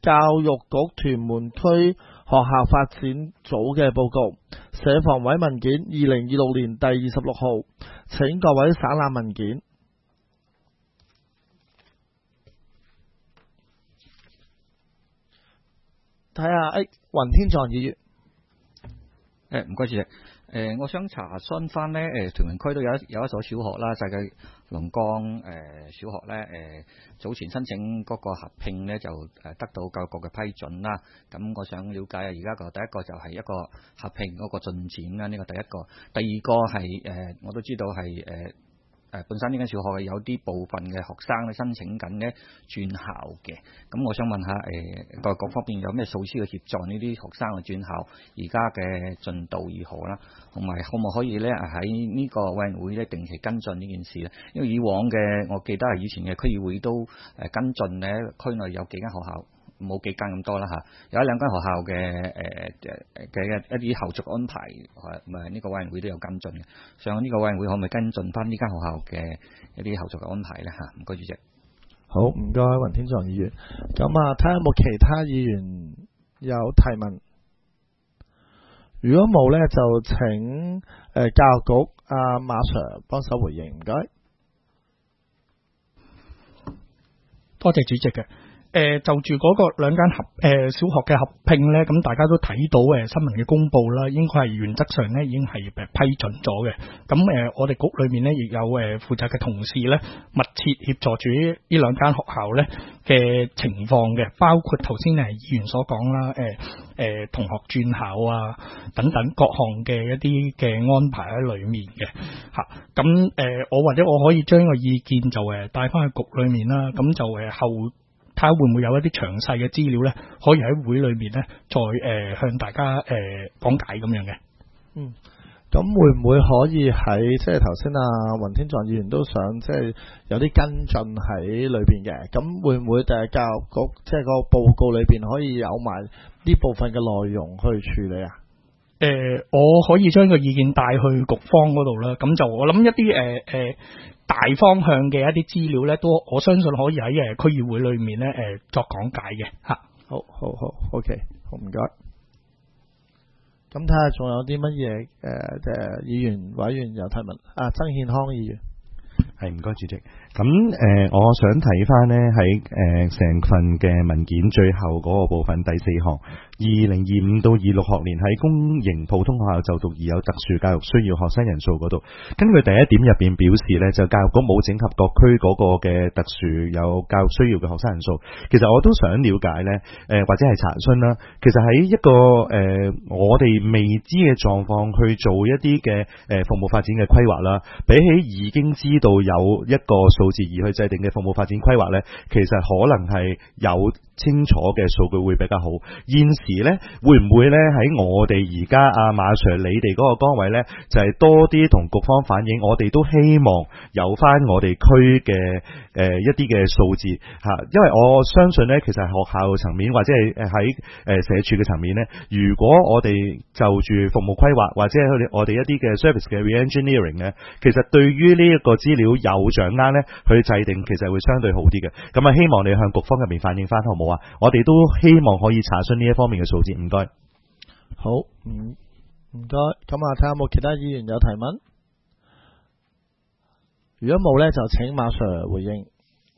教育局屯門區學校發展組嘅報告，社房委文件2026年第26號，請各位省覽文件。睇下，雲天藏議員。 唔該主席。我想查詢翻呢，屯門區都有一所小學啦，世界龍江小學呢，早前申請嗰個合併呢，就得到教育局嘅批准啦。咁我想了解下，而家個第一個就係一個合併嗰個進展啦，呢個第一個。第二個係我都知道係本身呢間小學有啲部分嘅學生咧申請緊咧轉校嘅，咁我想問下教育局方面有咩措施去協助呢啲學生去轉校，而家嘅進度如何啦？同埋可唔可以咧喺呢個委員會咧定期跟進呢件事咧？因為以往嘅我記得係以前嘅區議會都跟進咧，區內有幾間學校。冇幾間咁多啦嚇，有一兩間學校嘅一啲後續安排，呢個委員會都有跟進嘅。上呢個委員會可唔可以跟進翻呢間學校嘅一啲後續嘅安排咧嚇？唔該主席。 好，唔該雲天藏議員。咁睇下有冇其他議員有提問。如果冇咧，就請教育局馬 Sir 幫手回應，唔該。 多謝主席嘅。就住嗰個兩間小學嘅合併咧，咁大家都睇到新聞嘅公佈啦，應該係原則上咧已經係批准咗嘅。咁我哋局裏面咧亦有負責嘅同事咧，密切協助住呢兩間學校咧嘅情況嘅，包括頭先議員所講啦，同學轉校啊等等各項嘅一啲嘅安排喺裏面嘅嚇。咁我或者我可以將個意見就帶翻去局裏面啦，咁就後。睇下會唔會有一啲詳細嘅資料咧，可以喺會裏面咧，再向大家講解咁樣嘅。 咁會唔會可以喺即係頭先雲天藏議員都想即係有啲跟進喺裏邊嘅？咁會唔會教育局即係個報告裏邊可以有埋呢部分嘅內容去處理啊？ 我可以將個意見帶去局方嗰度啦。咁就我諗一啲大方向嘅一啲資料咧，都我相信可以喺區議會裏面咧作講解嘅嚇。好 ，OK， 好唔該。咁睇下仲有啲乜嘢議員委員有提問曾憲康議員。 係，唔該主席。咁我想睇翻呢喺成份嘅文件最後嗰個部分第4項，2025到26學年喺公營普通學校就讀而有特殊教育需要學生人數嗰度，根據第一點入邊表示呢，就教育局冇整合各區嗰個嘅特殊有教育需要嘅學生人數。其實我都想了解呢，或者係查詢啦。其實喺一個我哋未知嘅狀況去做一啲嘅服務發展嘅規劃啦，比起已經知道有一個數字而去制定嘅服務發展規劃呢，其實可能係有清楚嘅數據會比較好。現時呢，會唔會呢喺我哋而家馬 Sir 你哋嗰個崗位呢，就係多啲同局方反映，我哋都希望有翻我哋區嘅一啲嘅數字嚇，因為我相信呢，其實學校層面或者係喺社署嘅層面呢，如果我哋就住服務規劃或者我哋一啲嘅 service 嘅 re-engineering 呢，其實對於呢一個資料有掌握呢，去制定其實會相對好啲嘅。咁希望你向局方入面反映翻好冇啊？我哋都希望可以查詢呢一方面嘅數字，唔該。 好，唔該。咁睇下有冇其他議員有提問。如果冇呢，就請馬 Sir 回應。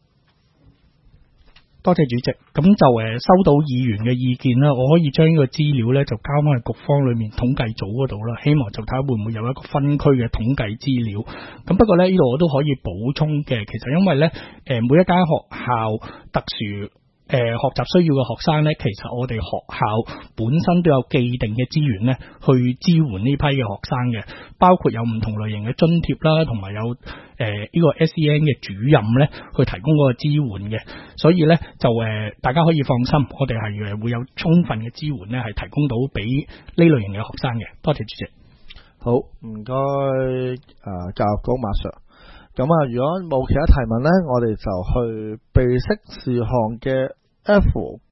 多謝主席。咁就收到議員嘅意見啦，我可以將呢個資料呢就交翻去局方裏面統計組嗰度啦，希望就睇下會唔會有一個分區嘅統計資料。咁不過呢度我都可以補充嘅，其實因為呢每一間學校特殊學習需要嘅學生呢，其實我哋學校本身都有既定嘅資源呢去支援呢批嘅學生嘅，包括有唔同類型嘅津貼啦，同埋有呢個 SEN 嘅主任呢去提供嗰個支援嘅，所以呢，就大家可以放心，我哋係會有充分嘅支援呢係提供到俾呢類型嘅學生嘅。多謝主席。 好，唔該教育局馬 Sir。咁如果冇其他提問呢，我哋就去備悉事項嘅F